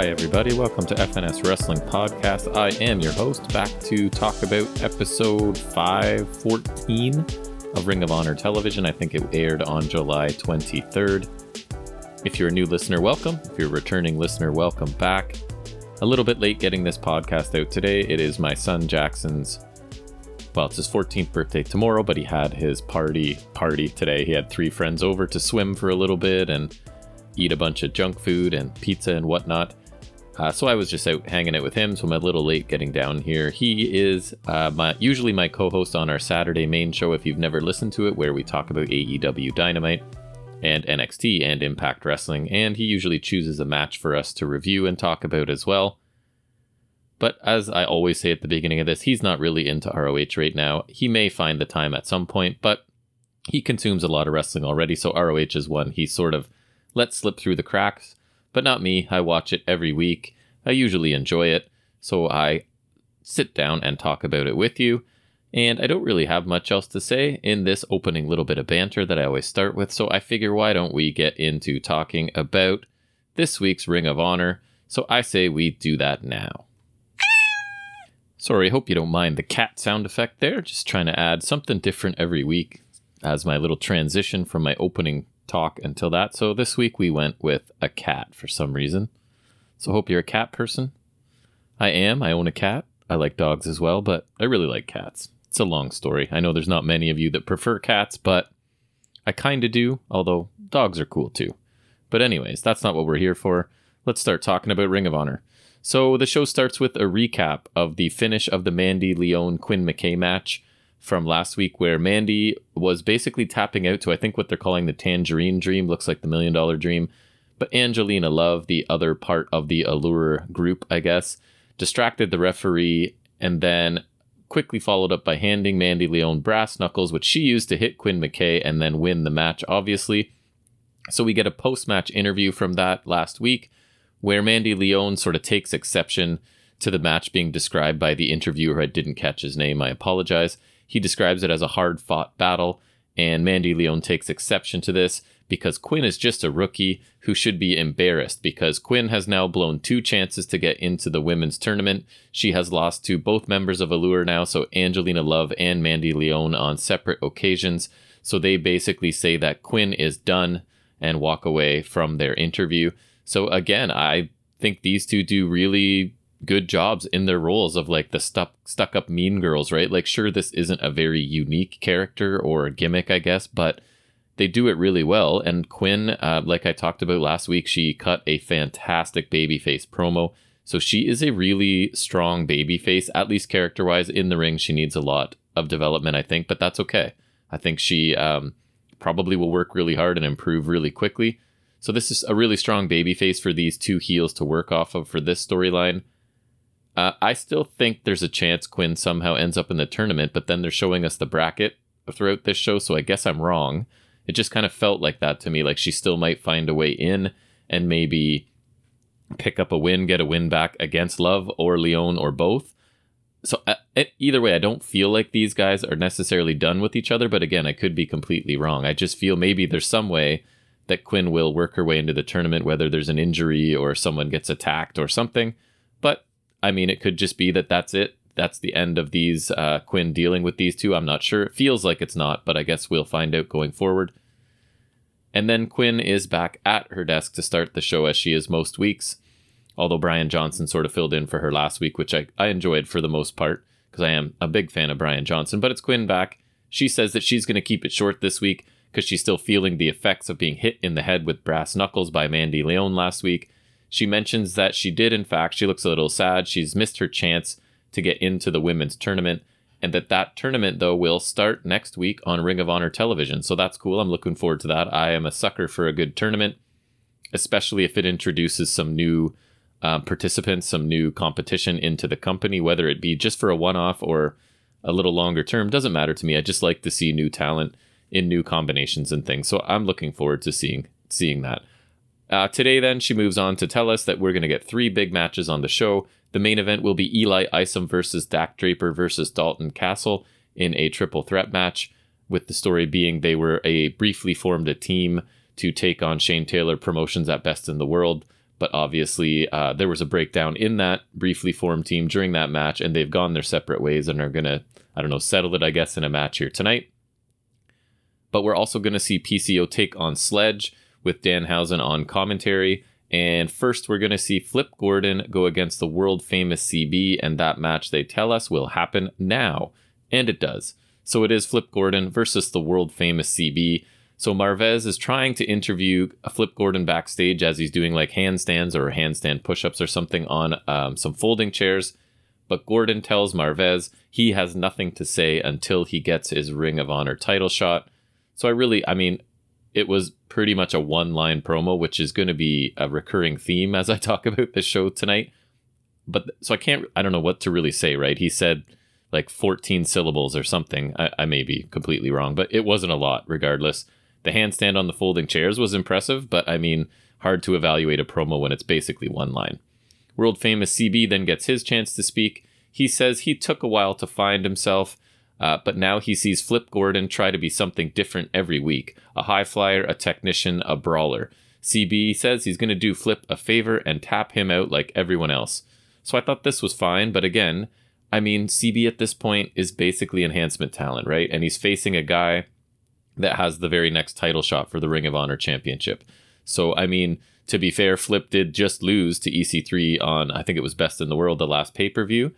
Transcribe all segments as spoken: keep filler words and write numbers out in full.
Hi, everybody. Welcome to F N S Wrestling Podcast. I am your host, back to talk about episode five fourteen of Ring of Honor Television. I think it aired on July twenty-third. If you're a new listener, welcome. If you're a returning listener, welcome back. A little bit late getting this podcast out today. It is my son Jackson's, well, it's his fourteenth birthday tomorrow, but he had his party party today. He had three friends over to swim for a little bit and eat a bunch of junk food and pizza and whatnot. Uh, so I was just out hanging out with him, so I'm a little late getting down here. He is uh, my usually my co-host on our Saturday main show, if you've never listened to it, where we talk about A E W Dynamite and N X T and Impact Wrestling, and he usually chooses a match for us to review and talk about as well. But as I always say at the beginning of this, he's not really into R O H right now. He may find the time at some point, but he consumes a lot of wrestling already, so R O H is one he sort of lets slip through the cracks. But not me. I watch it every week. I usually enjoy it, so I sit down and talk about it with you. And I don't really have much else to say in this opening little bit of banter that I always start with, so I figure why don't we get into talking about this week's Ring of Honor. So I say we do that now. Sorry, hope you don't mind the cat sound effect there. Just trying to add something different every week as my little transition from my opening talk until that. So this week we went with a cat for some reason. So hope you're a cat person. I am. I own a cat. I like dogs as well, but I really like cats. It's a long story. I know there's not many of you that prefer cats, but I kind of do, although dogs are cool too. But anyways, that's not what we're here for. Let's start talking about Ring of Honor. So the show starts with a recap of the finish of the Mandy Leon Quinn McKay match from last week, where Mandy was basically tapping out to, I think, what they're calling the Tangerine Dream. Looks like the Million Dollar Dream. But Angelina Love, the other part of the Allure group, I guess, distracted the referee and then quickly followed up by handing Mandy Leon brass knuckles, which she used to hit Quinn McKay and then win the match, obviously. So we get a post-match interview from that last week, where Mandy Leon sort of takes exception to the match being described by the interviewer. I didn't catch his name, I apologize. He describes it as a hard-fought battle, and Mandy Leon takes exception to this because Quinn is just a rookie who should be embarrassed because Quinn has now blown two chances to get into the women's tournament. She has lost to both members of Allure now, so Angelina Love and Mandy Leon on separate occasions. So they basically say that Quinn is done and walk away from their interview. So again, I think these two do really good jobs in their roles of like the stuck stuck up mean girls, right? Like, sure, this isn't a very unique character or a gimmick, I guess, but they do it really well. And Quinn, uh, like I talked about last week, she cut a fantastic babyface promo. So she is a really strong babyface, at least character-wise. In the ring, she needs a lot of development, I think, but that's okay. I think she um, probably will work really hard and improve really quickly. So this is a really strong babyface for these two heels to work off of for this storyline. Uh, I still think there's a chance Quinn somehow ends up in the tournament, but then they're showing us the bracket throughout this show, so I guess I'm wrong. It just kind of felt like that to me, like she still might find a way in and maybe pick up a win, get a win back against Love or Leon or both. So uh, either way, I don't feel like these guys are necessarily done with each other, but again, I could be completely wrong. I just feel maybe there's some way that Quinn will work her way into the tournament, whether there's an injury or someone gets attacked or something. But I mean, it could just be that that's it. That's the end of these uh, Quinn dealing with these two. I'm not sure. It feels like it's not, but I guess we'll find out going forward. And then Quinn is back at her desk to start the show as she is most weeks. Although Brian Johnson sort of filled in for her last week, which I, I enjoyed for the most part because I am a big fan of Brian Johnson. But it's Quinn back. She says that she's going to keep it short this week because she's still feeling the effects of being hit in the head with brass knuckles by Mandy Leon last week. She mentions that she did, in fact, she looks a little sad. She's missed her chance to get into the women's tournament, and that that tournament, though, will start next week on Ring of Honor Television. So that's cool. I'm looking forward to that. I am a sucker for a good tournament, especially if it introduces some new um, participants, some new competition into the company, whether it be just for a one-off or a little longer term. Doesn't matter to me. I just like to see new talent in new combinations and things. So I'm looking forward to seeing seeing that. Uh, today, then, she moves on to tell us that we're going to get three big matches on the show. The main event will be Eli Isom versus Dak Draper versus Dalton Castle in a triple threat match, with the story being they were a briefly formed a team to take on Shane Taylor Promotions at Best in the World, But obviously, uh, there was a breakdown in that briefly formed team during that match, and they've gone their separate ways and are going to, I don't know, settle it, I guess, in a match here tonight. But we're also going to see P C O take on Sledge with Danhausen on commentary. And first, we're going to see Flip Gordon go against the world-famous C B, and that match, they tell us, will happen now. And it does. So it is Flip Gordon versus the world-famous C B. So Marvez is trying to interview Flip Gordon backstage as he's doing like handstands or handstand push-ups or something on um, some folding chairs. But Gordon tells Marvez he has nothing to say until he gets his Ring of Honor title shot. So I really, I mean, it was pretty much a one-line promo, which is going to be a recurring theme as I talk about this show tonight. But so I can't, I don't know what to really say, right? He said like fourteen syllables or something. I, I may be completely wrong, but it wasn't a lot regardless. The handstand on the folding chairs was impressive, but I mean, hard to evaluate a promo when it's basically one line. World famous C B then gets his chance to speak. He says he took a while to find himself, uh, but now he sees Flip Gordon try to be something different every week. A high flyer, a technician, a brawler. C B says he's going to do Flip a favor and tap him out like everyone else. So I thought this was fine, but again, I mean, C B at this point is basically enhancement talent, right? And he's facing a guy that has the very next title shot for the Ring of Honor Championship. So, I mean, to be fair, Flip did just lose to E C three on, I think it was Best in the World, the last pay-per-view.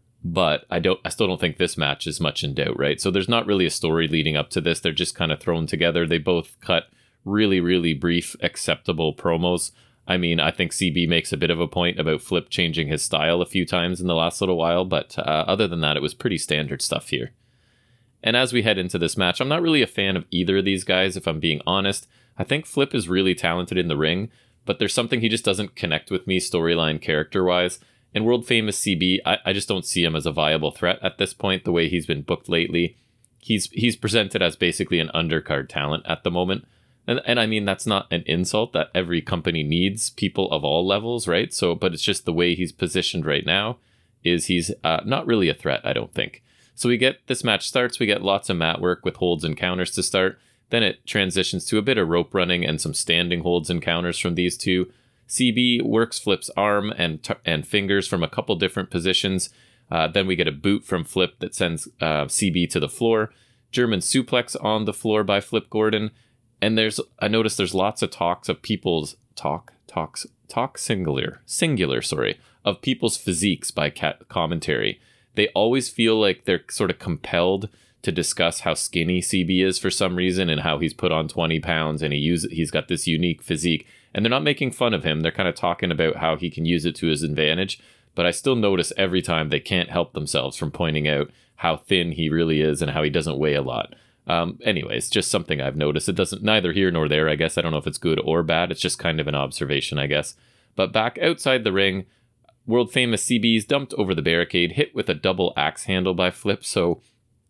But I don't, I still don't think this match is much in doubt, right? So there's not really a story leading up to this. They're just kind of thrown together. They both cut really, really brief, acceptable promos. I mean, I think C B makes a bit of a point about Flip changing his style a few times in the last little while. But uh, other than that, it was pretty standard stuff here. And as we head into this match, I'm not really a fan of either of these guys, if I'm being honest. I think Flip is really talented in the ring, but there's something he just doesn't connect with me storyline character-wise. And world-famous C B, I, I just don't see him as a viable threat at this point, the way he's been booked lately. He's he's presented as basically an undercard talent at the moment. And, and I mean, that's not an insult, that every company needs people of all levels, right? So, but it's just the way he's positioned right now is he's uh, not really a threat, I don't think. So we get, this match starts, we get lots of mat work with holds and counters to start. Then it transitions to a bit of rope running and some standing holds and counters from these two. C B works Flip's arm and t- and fingers from a couple different positions. Uh, then we get a boot from Flip that sends uh, C B to the floor. German suplex on the floor by Flip Gordon. And there's, I noticed there's lots of talks of people's, talk, talks, talk singular, singular, sorry, of people's physiques by cat commentary. They always feel like they're sort of compelled to discuss how skinny C B is for some reason and how he's put on twenty pounds and he use, he's got this unique physique. And they're not making fun of him. They're kind of talking about how he can use it to his advantage. But I still notice every time they can't help themselves from pointing out how thin he really is and how he doesn't weigh a lot. Um, anyways, just something I've noticed. It doesn't, neither here nor there, I guess. I don't know if it's good or bad. It's just kind of an observation, I guess. But back outside the ring, world famous C B's dumped over the barricade, hit with a double axe handle by Flip. So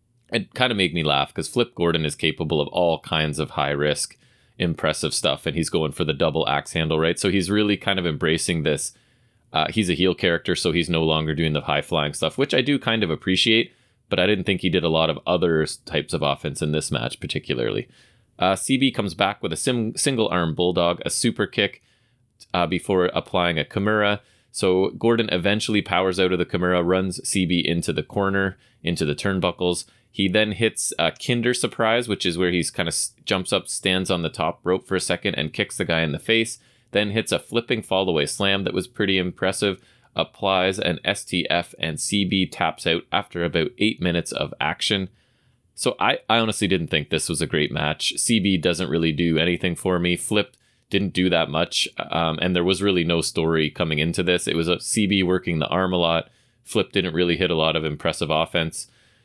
it kind of made me laugh because Flip Gordon is capable of all kinds of high risk, impressive stuff. And he's going for the double axe handle, right? So he's really kind of embracing this. Uh, he's a heel character, so he's no longer doing the high flying stuff, which I do kind of appreciate. But I didn't think he did a lot of other types of offense in this match particularly. Uh, C B comes back with a sim- single arm bulldog, a super kick uh, before applying a Kimura. So Gordon eventually powers out of the Kimura, runs C B into the corner, into the turnbuckles. He then hits a Kinder Surprise, which is where he's kind of jumps up, stands on the top rope for a second and kicks the guy in the face. Then hits a flipping fallaway slam that was pretty impressive. Applies an S T F and C B taps out after about eight minutes of action. So I, I honestly didn't think this was a great match. C B doesn't really do anything for me. Flip didn't do that much. Um, and there was really no story coming into this. It was a C B working the arm a lot. Flip didn't really hit a lot of impressive offense.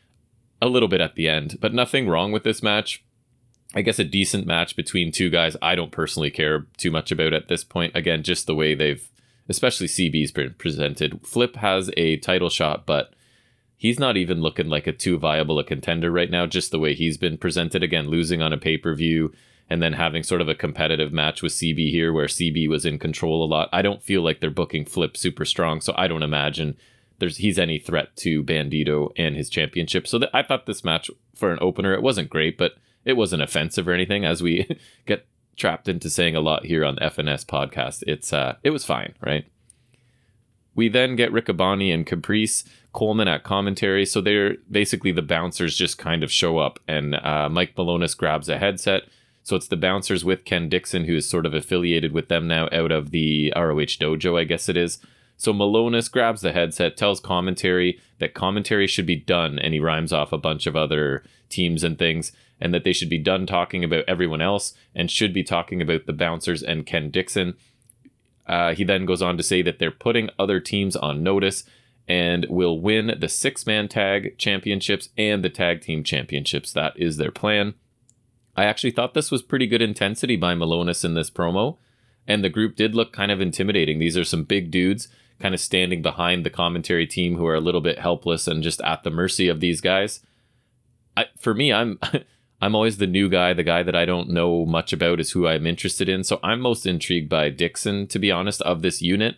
A little bit at the end, but nothing wrong with this match. I guess a decent match between two guys I don't personally care too much about at this point. Again, just the way they've, especially C B's been presented. Flip has a title shot, but he's not even looking like a too viable a contender right now, just the way he's been presented. Again, losing on a pay-per-view and then having sort of a competitive match with C B here where C B was in control a lot. I don't feel like they're booking Flip super strong, so I don't imagine there's he's any threat to Bandito and his championship. So th- I thought this match for an opener, it wasn't great, but it wasn't offensive or anything as we get trapped into saying a lot here on the F N S podcast. It's uh, it was fine, right? We then get Riccaboni and Caprice, Coleman at commentary. So they're basically the bouncers just kind of show up, and uh, Mike Malonis grabs a headset. So it's the bouncers with Ken Dixon, who is sort of affiliated with them now out of the R O H dojo, I guess it is. So Malonis grabs the headset, tells commentary that commentary should be done, and he rhymes off a bunch of other teams and things, and that they should be done talking about everyone else and should be talking about the bouncers and Ken Dixon. Uh, he then goes on to say that they're putting other teams on notice and will win the six-man tag championships and the tag team championships. That is their plan. I actually thought this was pretty good intensity by Malonis in this promo, and the group did look kind of intimidating. These are some big dudes kind of standing behind the commentary team who are a little bit helpless and just at the mercy of these guys. I, for me, I'm I'm always the new guy. The guy that I don't know much about is who I'm interested in. So I'm most intrigued by Dixon, to be honest, of this unit,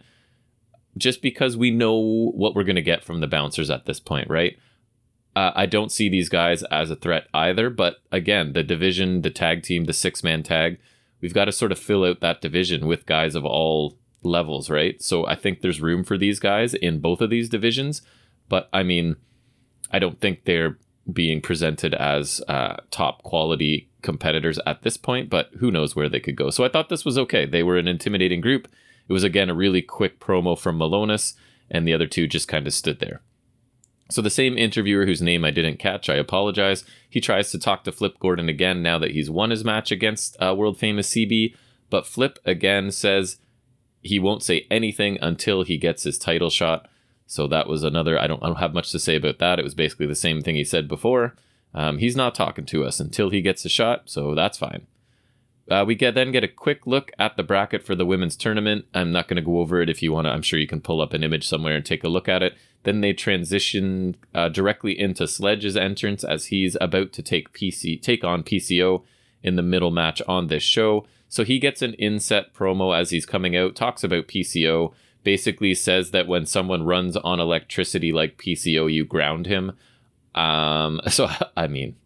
just because we know what we're going to get from the bouncers at this point, right? Uh, I don't see these guys as a threat either. But again, the division, the tag team, the six-man tag, we've got to sort of fill out that division with guys of all levels, right? So I think there's room for these guys in both of these divisions. But I mean, I don't think they're being presented as uh, top quality competitors at this point, but who knows where they could go. So I thought this was okay. They were an intimidating group. It was, again, a really quick promo from Malonis, and the other two just kind of stood there. So the same interviewer whose name I didn't catch, I apologize, he tries to talk to Flip Gordon again now that he's won his match against uh, world famous C B, but Flip again says he won't say anything until he gets his title shot. So that was another, I don't, I don't have much to say about that. It was basically the same thing he said before. Um, he's not talking to us until he gets a shot, so that's fine. Uh, we get then get a quick look at the bracket for the women's tournament. I'm not going to go over it. If you want to, I'm sure you can pull up an image somewhere and take a look at it. Then they transition uh, directly into Sledge's entrance as he's about to take P C take on P C O in the middle match on this show. So he gets an inset promo as he's coming out, talks about P C O, basically says that when someone runs on electricity like P C O, you ground him. Um, so, I mean,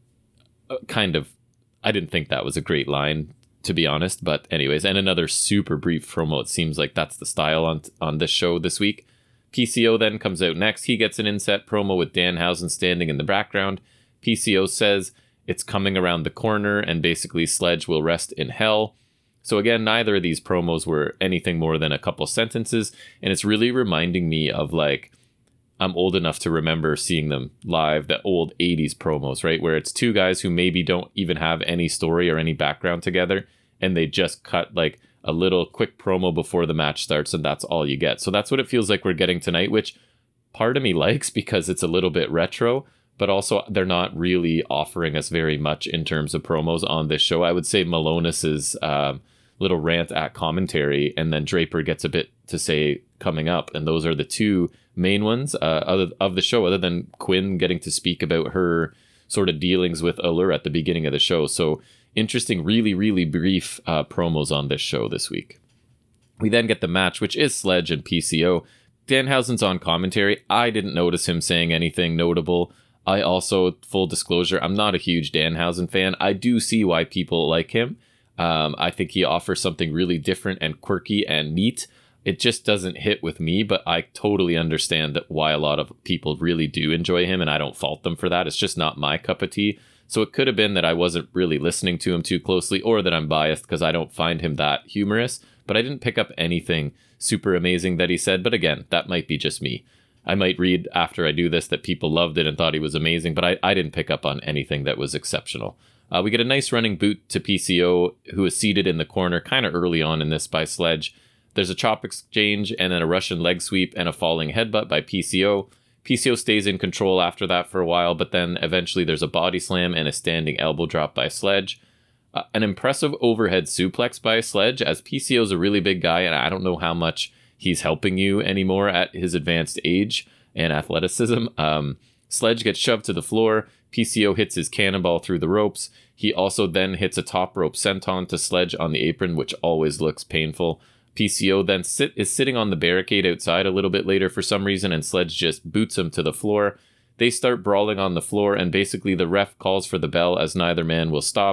kind of, I didn't think that was a great line, to be honest. But anyways, and another super brief promo. It seems like that's the style on, on this show this week. P C O then comes out next. He gets an inset promo with Danhausen standing in the background. P C O says it's coming around the corner and basically Sledge will rest in hell. So again, neither of these promos were anything more than a couple sentences, and it's really reminding me of, like, I'm old enough to remember seeing them live, the old eighties promos, right? Where it's two guys who maybe don't even have any story or any background together, and they just cut like a little quick promo before the match starts, and that's all you get. So that's what it feels like we're getting tonight, which part of me likes because it's a little bit retro, but also they're not really offering us very much in terms of promos on this show. I would say Malonis's um, little rant at commentary, and then Draper gets a bit to say coming up, and those are the two main ones uh, other, of the show, other than Quinn getting to speak about her sort of dealings with Allure at the beginning of the show. So interesting, really, really brief uh, promos on this show this week. We then get the match, which is Sledge and P C O. Danhausen's on commentary. I didn't notice him saying anything notable. I also, full disclosure, I'm not a huge Danhausen fan. I do see why people like him. Um, I think he offers something really different and quirky and neat. It just doesn't hit with me, but I totally understand that why a lot of people really do enjoy him, and I don't fault them for that. It's just not my cup of tea. So it could have been that I wasn't really listening to him too closely, or that I'm biased because I don't find him that humorous, but I didn't pick up anything super amazing that he said. But again, that might be just me. I might read after I do this that people loved it and thought he was amazing, but I, I didn't pick up on anything that was exceptional. Uh, we get a nice running boot to P C O, who is seated in the corner kind of early on in this by Sledge. There's a chop exchange and then a Russian leg sweep and a falling headbutt by P C O. P C O stays in control after that for a while, but then eventually there's a body slam and a standing elbow drop by Sledge. Uh, an impressive overhead suplex by Sledge, as P C O's a really big guy, and I don't know how much he's helping you anymore at his advanced age and athleticism. Um, Sledge gets shoved to the floor. P C O hits his cannonball through the ropes. He also then hits a top rope senton to Sledge on the apron, which always looks painful. P C O then sit is sitting on the barricade outside a little bit later for some reason, and Sledge just boots him to the floor. They start brawling on the floor, and basically the ref calls for the bell as neither man will stop.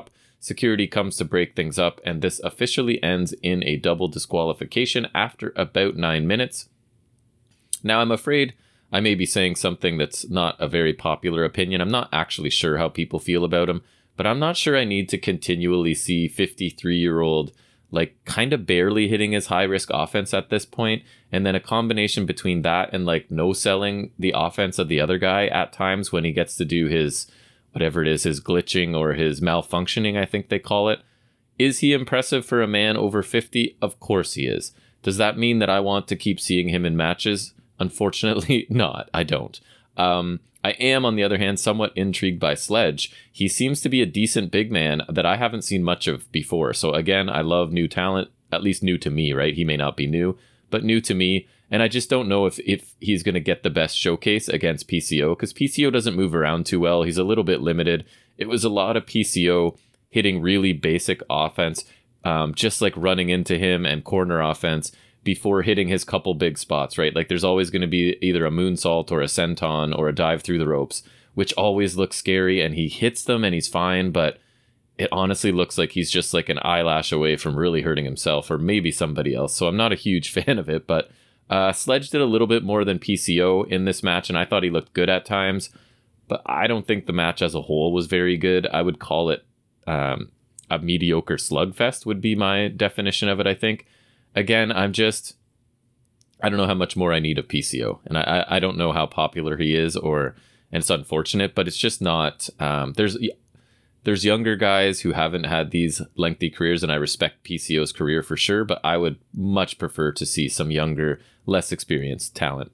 Security comes to break things up, and this officially ends in a double disqualification after about nine minutes. Now, I'm afraid I may be saying something that's not a very popular opinion. I'm not actually sure how people feel about him, but I'm not sure I need to continually see fifty-three-year-old like kind of barely hitting his high risk offense at this point, and then a combination between that and like no selling the offense of the other guy at times when he gets to do his whatever it is, his glitching or his malfunctioning, I think they call it. Is he impressive for a man over fifty? Of course he is. Does that mean that I want to keep seeing him in matches? Unfortunately not. I don't. Um, I am, on the other hand, somewhat intrigued by Sledge. He seems to be a decent big man that I haven't seen much of before. So again, I love new talent, at least new to me, right? He may not be new, but new to me. And I just don't know if, if he's going to get the best showcase against P C O, because P C O doesn't move around too well. He's a little bit limited. It was a lot of P C O hitting really basic offense, um, just like running into him and corner offense before hitting his couple big spots, right? Like there's always going to be either a moonsault or a senton or a dive through the ropes, which always looks scary, and he hits them and he's fine, but it honestly looks like he's just like an eyelash away from really hurting himself or maybe somebody else. So I'm not a huge fan of it, but uh, Sledge did a little bit more than P C O in this match, and I thought he looked good at times, but I don't think the match as a whole was very good. I would call it um, a mediocre slugfest would be my definition of it, I think. Again, I'm just, I don't know how much more I need of P C O, and I, I don't know how popular he is, or, and it's unfortunate, but it's just not, um, there's, there's younger guys who haven't had these lengthy careers, and I respect P C O's career for sure, but I would much prefer to see some younger, less experienced talent.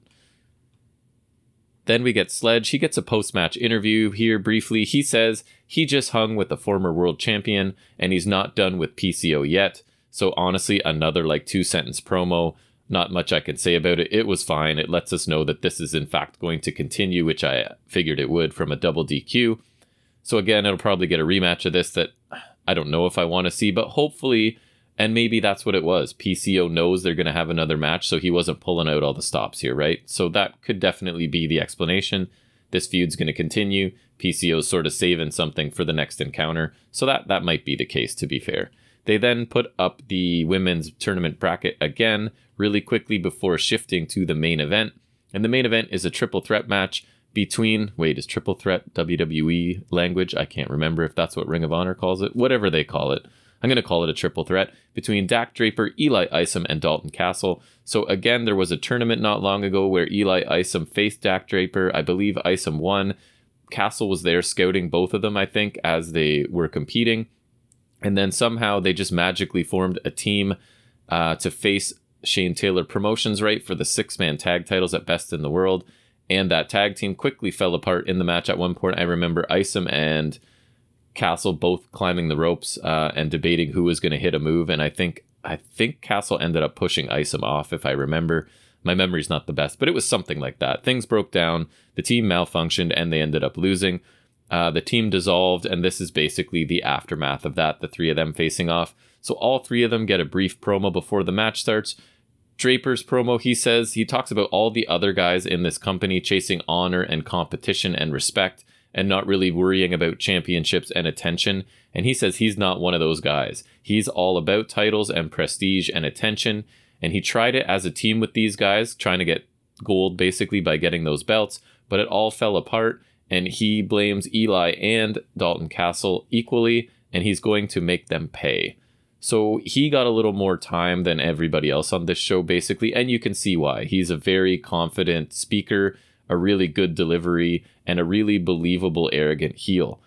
Then we get Sledge. He gets a post-match interview here briefly. He says he just hung with the former world champion, and he's not done with P C O yet. So honestly, another like two sentence promo, not much I can say about it. It was fine. It lets us know that this is in fact going to continue, which I figured it would from a double D Q. So again, it'll probably get a rematch of this that I don't know if I want to see, but hopefully, and maybe that's what it was. P C O knows they're going to have another match, so he wasn't pulling out all the stops here, right? So that could definitely be the explanation. This feud's going to continue. P C O's sort of saving something for the next encounter. So that, that might be the case, to be fair. They then put up the women's tournament bracket again really quickly before shifting to the main event. And the main event is a triple threat match between, wait, is triple threat W W E language? I can't remember if that's what Ring of Honor calls it. Whatever they call it. I'm going to call it a triple threat between Dak Draper, Eli Isom, and Dalton Castle. So again, there was a tournament not long ago where Eli Isom faced Dak Draper. I believe Isom won. Castle was there scouting both of them, I think, as they were competing. And then somehow they just magically formed a team uh, to face Shane Taylor Promotions, right, for the six-man tag titles at Best in the World. And that tag team quickly fell apart in the match at one point. I remember Isom and Castle both climbing the ropes uh, and debating who was going to hit a move. And I think I think Castle ended up pushing Isom off, if I remember. My memory's not the best, but it was something like that. Things broke down, the team malfunctioned, and they ended up losing. Uh, the team dissolved, and this is basically the aftermath of that, the three of them facing off. So all three of them get a brief promo before the match starts. Draper's promo, he says, he talks about all the other guys in this company chasing honor and competition and respect and not really worrying about championships and attention. And he says he's not one of those guys. He's all about titles and prestige and attention. And he tried it as a team with these guys, trying to get gold basically by getting those belts, but it all fell apart. And he blames Eli and Dalton Castle equally, and he's going to make them pay. So he got a little more time than everybody else on this show, basically, and you can see why. He's a very confident speaker, a really good delivery, and a really believable, arrogant heel.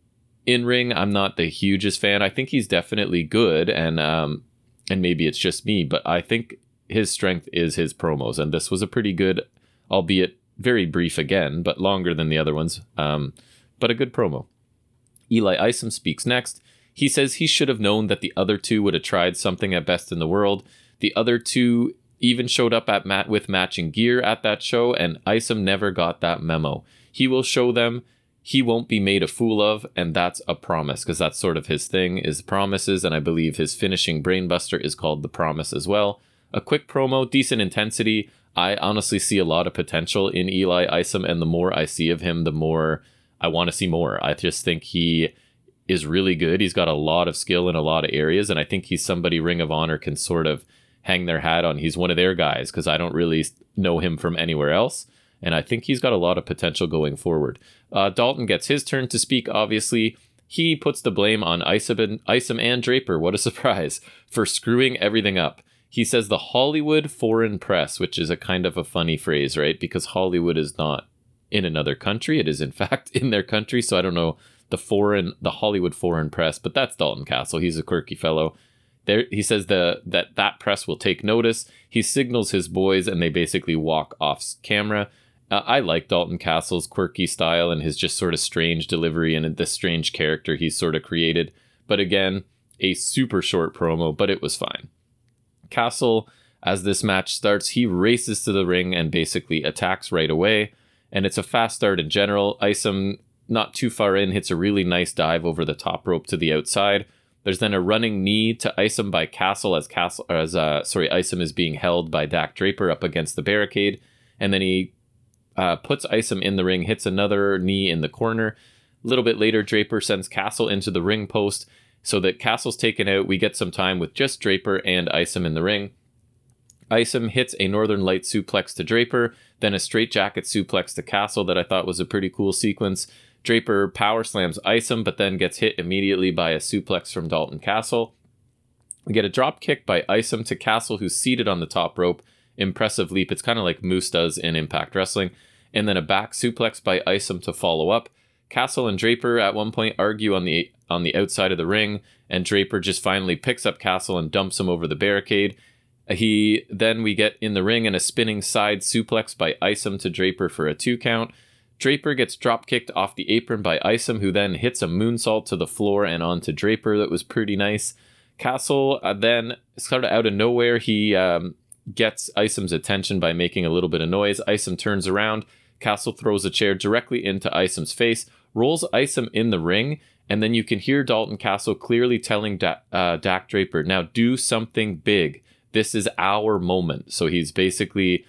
In ring, I'm not the hugest fan. I think he's definitely good, and um, and maybe it's just me, but I think his strength is his promos, and this was a pretty good, albeit very brief again, but longer than the other ones, um, but a good promo. Eli Isom speaks next. He says he should have known that the other two would have tried something at Best in the World. The other two even showed up at mat with matching gear at that show, and Isom never got that memo. He will show them he won't be made a fool of, and that's a promise, because that's sort of his thing, is promises, and I believe his finishing brainbuster is called The Promise as well. A quick promo, decent intensity. I honestly see a lot of potential in Eli Isom, and the more I see of him, the more I want to see more. I just think he is really good. He's got a lot of skill in a lot of areas, and I think he's somebody Ring of Honor can sort of hang their hat on. He's one of their guys because I don't really know him from anywhere else, and I think he's got a lot of potential going forward. Uh, Dalton gets his turn to speak, obviously. He puts the blame on Isom and, Isom and Draper, what a surprise, for screwing everything up. He says the Hollywood foreign press, which is a kind of a funny phrase, right? Because Hollywood is not in another country. It is, in fact, in their country. So I don't know the foreign, the Hollywood foreign press, but that's Dalton Castle. He's a quirky fellow. There, he says the that that press will take notice. He signals his boys, and they basically walk off camera. Uh, I like Dalton Castle's quirky style and his just sort of strange delivery and the strange character he's sort of created. But again, a super short promo, but it was fine. Castle, as this match starts, he races to the ring and basically attacks right away. And it's a fast start in general. Isom, not too far in, hits a really nice dive over the top rope to the outside. There's then a running knee to Isom by Castle as Castle as uh sorry Isom is being held by Dak Draper up against the barricade, and then he uh, puts Isom in the ring, hits another knee in the corner. A little bit later, Draper sends Castle into the ring post so that Castle's taken out. We get some time with just Draper and Isom in the ring. Isom hits a Northern Light suplex to Draper, then a straight jacket suplex to Castle that I thought was a pretty cool sequence. Draper power slams Isom, but then gets hit immediately by a suplex from Dalton Castle. We get a drop kick by Isom to Castle, who's seated on the top rope. Impressive leap. It's kind of like Moose does in Impact Wrestling. And then a back suplex by Isom to follow up. Castle and Draper at one point argue on the on the outside of the ring, and Draper just finally picks up Castle and dumps him over the barricade. He then we get in the ring and a spinning side suplex by Isom to Draper for a two count. Draper gets drop kicked off the apron by Isom, who then hits a moonsault to the floor and onto Draper. That was pretty nice. Castle uh, then sort of out of nowhere, he um, gets Isom's attention by making a little bit of noise. Isom turns around. Castle throws a chair directly into Isom's face, rolls Isom in the ring, and then you can hear Dalton Castle clearly telling da- uh, Dak Draper, now do something big. This is our moment. So he's basically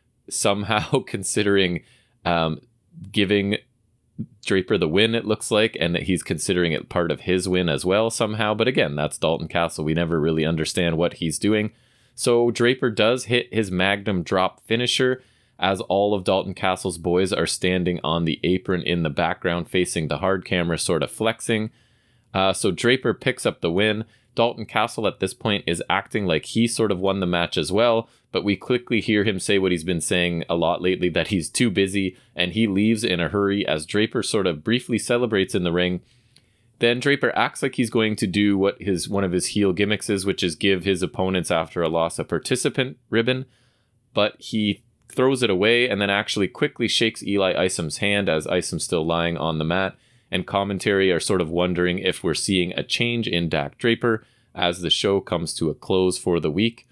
somehow considering um, giving Draper the win, it looks like, and that he's considering it part of his win as well somehow. But again, that's Dalton Castle. We never really understand what he's doing. So Draper does hit his Magnum drop finisher as all of Dalton Castle's boys are standing on the apron in the background facing the hard camera, sort of flexing. Uh, so Draper picks up the win. Dalton Castle at this point is acting like he sort of won the match as well, but we quickly hear him say what he's been saying a lot lately, that he's too busy, and he leaves in a hurry as Draper sort of briefly celebrates in the ring. Then Draper acts like he's going to do what his one of his heel gimmicks is, which is give his opponents after a loss a participant ribbon, but he throws it away and then actually quickly shakes Eli Isom's hand as Isom's still lying on the mat. And commentary are sort of wondering if we're seeing a change in Dak Draper as the show comes to a close for the week.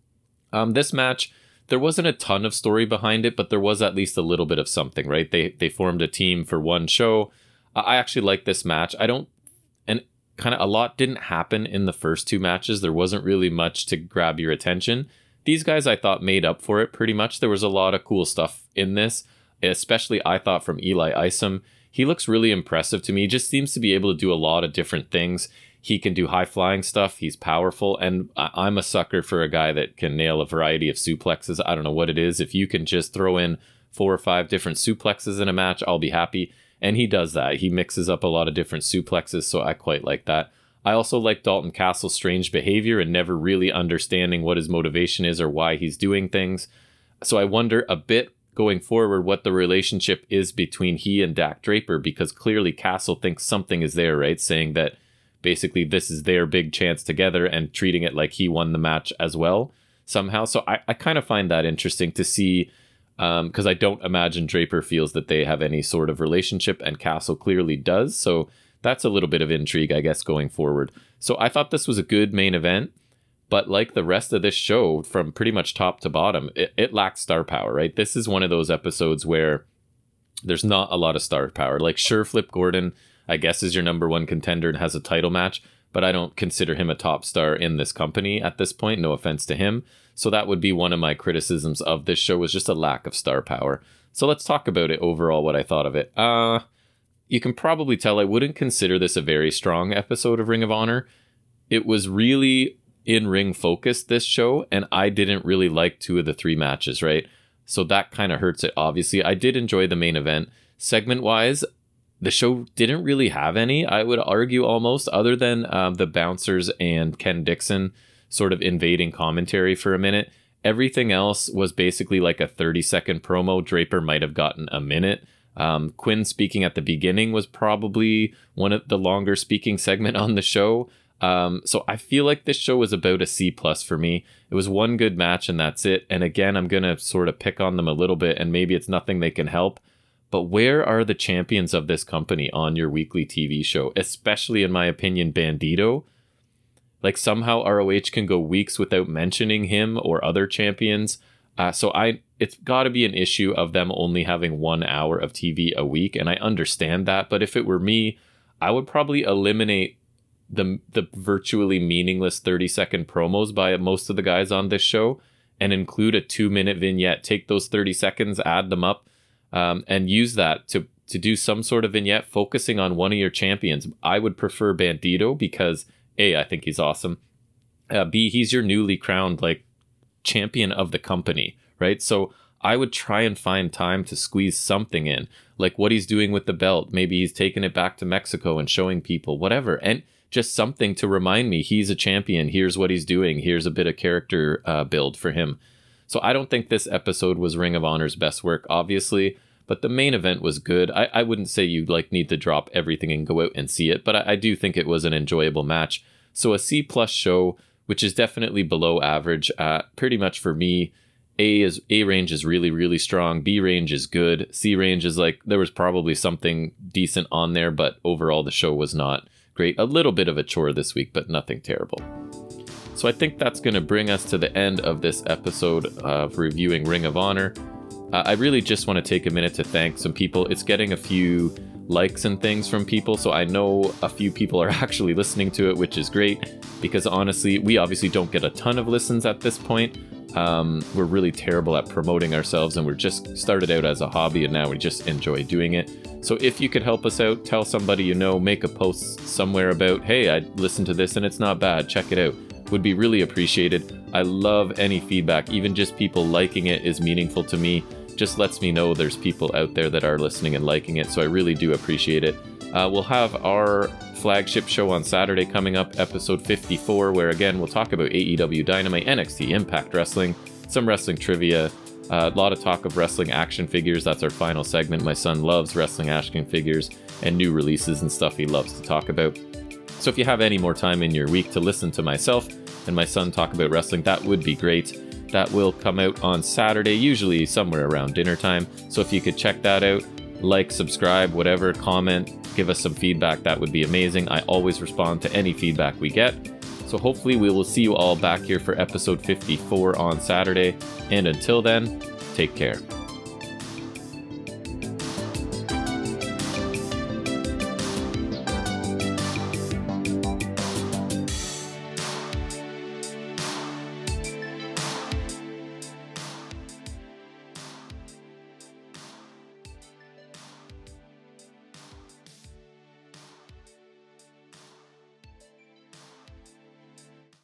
Um, this match, there wasn't a ton of story behind it, but there was at least a little bit of something, right? They they formed a team for one show. I actually like this match. I don't, and kind of a lot didn't happen in the first two matches. There wasn't really much to grab your attention. These guys, I thought, made up for it pretty much. There was a lot of cool stuff in this, especially I thought from Eli Isom. He looks really impressive to me. He just seems to be able to do a lot of different things. He can do high flying stuff. He's powerful. And I'm a sucker for a guy that can nail a variety of suplexes. I don't know what it is. If you can just throw in four or five different suplexes in a match, I'll be happy. And he does that. He mixes up a lot of different suplexes, so I quite like that. I also like Dalton Castle's strange behavior and never really understanding what his motivation is or why he's doing things. So I wonder a bit going forward what the relationship is between he and Dak Draper, because clearly Castle thinks something is there, right? Saying that basically this is their big chance together and treating it like he won the match as well somehow. So I, I kind of find that interesting to see, um, because I don't imagine Draper feels that they have any sort of relationship, and Castle clearly does. So that's a little bit of intrigue, I guess, going forward. So I thought this was a good main event. But like the rest of this show, from pretty much top to bottom, it, it lacks star power, right? This is one of those episodes where there's not a lot of star power. Like, sure, Flip Gordon, I guess, is your number one contender and has a title match, but I don't consider him a top star in this company at this point. No offense to him. So that would be one of my criticisms of this show, was just a lack of star power. So let's talk about it overall, what I thought of it. Uh, you can probably tell I wouldn't consider this a very strong episode of Ring of Honor. It was really in-ring focused, this show, and I didn't really like two of the three matches, right? So that kind of hurts it, obviously. I did enjoy the main event. Segment-wise, the show didn't really have any, I would argue, almost, other than um, the bouncers and Ken Dixon sort of invading commentary for a minute. Everything else was basically like a thirty-second promo. Draper might have gotten a minute. Um, Quinn speaking at the beginning was probably one of the longer speaking segment on the show. Um, so I feel like this show was about a C plus for me. It was one good match and that's it. And again, I'm going to sort of pick on them a little bit, and maybe it's nothing they can help. But where are the champions of this company on your weekly T V show? Especially, in my opinion, Bandito. Like, somehow R O H can go weeks without mentioning him or other champions. Uh, so I, it's got to be an issue of them only having one hour of T V a week. And I understand that. But if it were me, I would probably eliminate the the virtually meaningless thirty second promos by most of the guys on this show and include a two minute vignette. Take those thirty seconds, add them up, um, and use that to to do some sort of vignette focusing on one of your champions. I would prefer Bandito because A, I think he's awesome. Uh, B, he's your newly crowned like champion of the company, right? So I would try and find time to squeeze something in, like what he's doing with the belt. Maybe he's taking it back to Mexico and showing people, whatever. And just something to remind me he's a champion. Here's what he's doing. Here's a bit of character uh, build for him. So I don't think this episode was Ring of Honor's best work, obviously, but the main event was good. I, I wouldn't say you like need to drop everything and go out and see it, but I, I do think it was an enjoyable match. So a C plus show, which is definitely below average. Uh, pretty much for me, A is A range is really, really strong. B range is good. C range is like, there was probably something decent on there, but overall the show was not great. A little bit of a chore this week, but nothing terrible. So I think that's going to bring us to the end of this episode of reviewing Ring of Honor. Uh, I really just want to take a minute to thank some people. It's getting a few likes and things from people, so I know a few people are actually listening to it, which is great, because honestly, we obviously don't get a ton of listens at this point. Um, we're really terrible at promoting ourselves, and we're just started out as a hobby, and now we just enjoy doing it. So if you could help us out, tell somebody you know, make a post somewhere about, hey, I listened to this and it's not bad, check it out. Would be really appreciated. I love any feedback. Even just people liking it is meaningful to me. Just lets me know there's people out there that are listening and liking it, so I really do appreciate it. Uh, we'll have our flagship show on Saturday coming up, episode fifty-four, where again we'll talk about A E W Dynamite, N X T, Impact Wrestling, some wrestling trivia, uh, a lot of talk of wrestling action figures. That's our final segment. My son loves wrestling action figures and new releases and stuff he loves to talk about. So if you have any more time in your week to listen to myself and my son talk about wrestling, that would be great. That will come out on Saturday, usually somewhere around dinner time. So if you could check that out, like, subscribe, whatever, comment, give us some feedback, that would be amazing. I always respond to any feedback we get. So hopefully we will see you all back here for episode fifty-four on Saturday. And until then, take care.